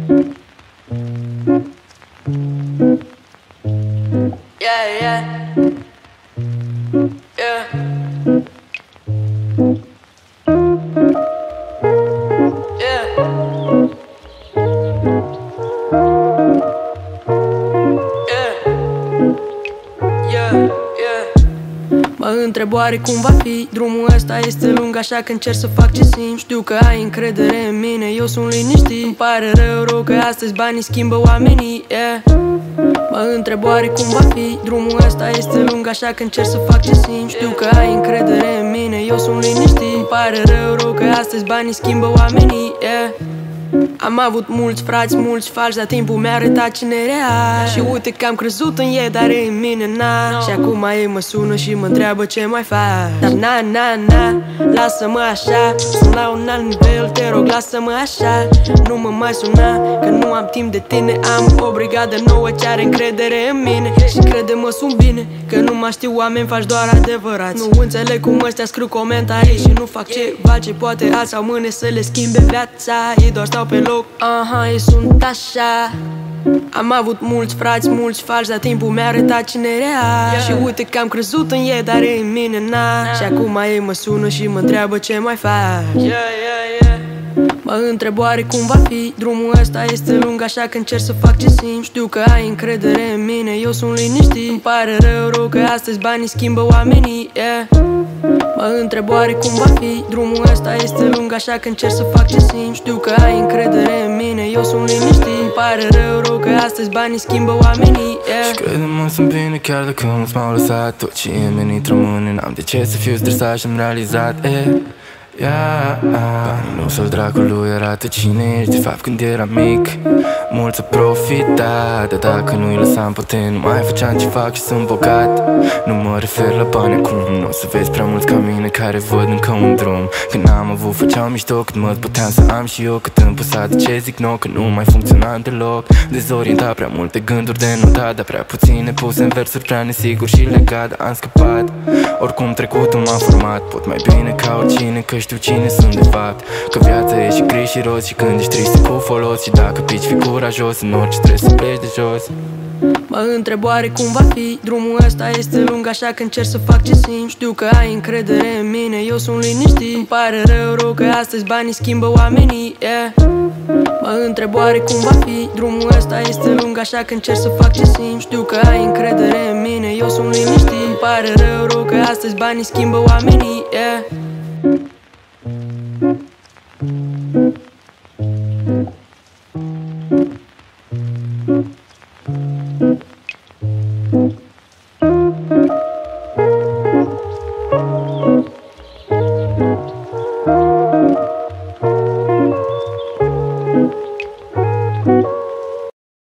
Yeah, yeah, yeah. Mă întreb oare cum va fi. Drumul ăsta este lung, așa că încerc să fac ce simt. Știu că ai încredere în mine, eu sunt liniștit. Îmi pare rău că astăzi banii schimbă oamenii, yeah. Mă întreb oare cum va fi. Drumul ăsta este lung, așa că încerc să fac ce simt. Știu că ai încredere în mine, eu sunt liniștit. Îmi pare rău că astăzi banii schimbă oamenii, yeah. Am avut mulți frați, mulți falși, dar timpul mi-a arătat cine e real. Și uite că am crezut în ei, dar în mine na. Și acum ei mă sună și mă întreabă ce mai faci. Dar na, lasă-mă așa. Sunt la un alt nivel, te rog lasă-mă așa. Nu mă mai suna, că nu am timp de tine. Am o brigadă nouă ce are încredere în mine. Și crede-mă sunt bine, că nu mai știu oameni faci doar adevărați. Nu înțeleg cum ăstea scriu comentarii și nu fac ceva ce poate alți au mâne să le schimbe viața. Ei doar stau pe loc, ei sunt așa. Am avut mulți frați, mulți falși, dar timpul mi-a arătat cine e real. Și uite că am crezut în ei, dar în mine na. Și acum ei mă sună și mă întreabă ce mai faci. Mă întreb oare cum va fi. Drumul ăsta este lung, așa că încerc să fac ce simt. Știu că ai încredere în mine, eu sunt liniștit. Îmi pare rău că astăzi banii schimbă oamenii, yeah. Mă întreb oare cum va fi. Drumul ăsta este lung, așa că încerc să fac ce simt. Știu că ai încredere în mine, eu sunt liniștit. Îmi pare rău că astăzi banii schimbă oamenii, yeah. Și crede-mă sunt bine chiar dacă mulți m-au lăsat. Tot ce e menit rămâne, n-am de ce să fiu stresat și-am realizat, Banii nu să-l dracului arată cine ești de fapt când eram mic. Mulți au profitat, dar dacă nu-i lăsam poate nu mai făceam ce fac și sunt bogat. Nu mă refer la bani acum, nu o să vezi prea mulți ca mine care văd încă un drum. Când n-am avut făceam mișto cât mă puteam să am și eu. Cât îmi păsa de ce zic nou, că nu mai funcționa deloc. Dezorientat, prea multe gânduri de notat, dar prea puține puse în versuri, prea nesigur și legat. Dar am scăpat, oricum trecutul m-a format. Pot mai bine ca oricine, că știu cine sunt de fapt. Că viața e și gri și roz și când ești trist cu folos. Și dacă pici fi curajos, în orice trebuie să pleci de jos. Mă întreb oare cum va fi. Drumul ăsta este lung, așa că încerc să fac ce simt. Știu că ai încredere în mine, eu sunt liniștit. Îmi pare rău că astăzi banii schimbă oamenii, yeah. Mă întreb oare cum va fi. Drumul ăsta este lung, așa că încerc să fac ce simt. Știu că ai încredere în mine, eu sunt liniștit. Îmi pare rău că astăzi banii schimbă oamenii, yeah.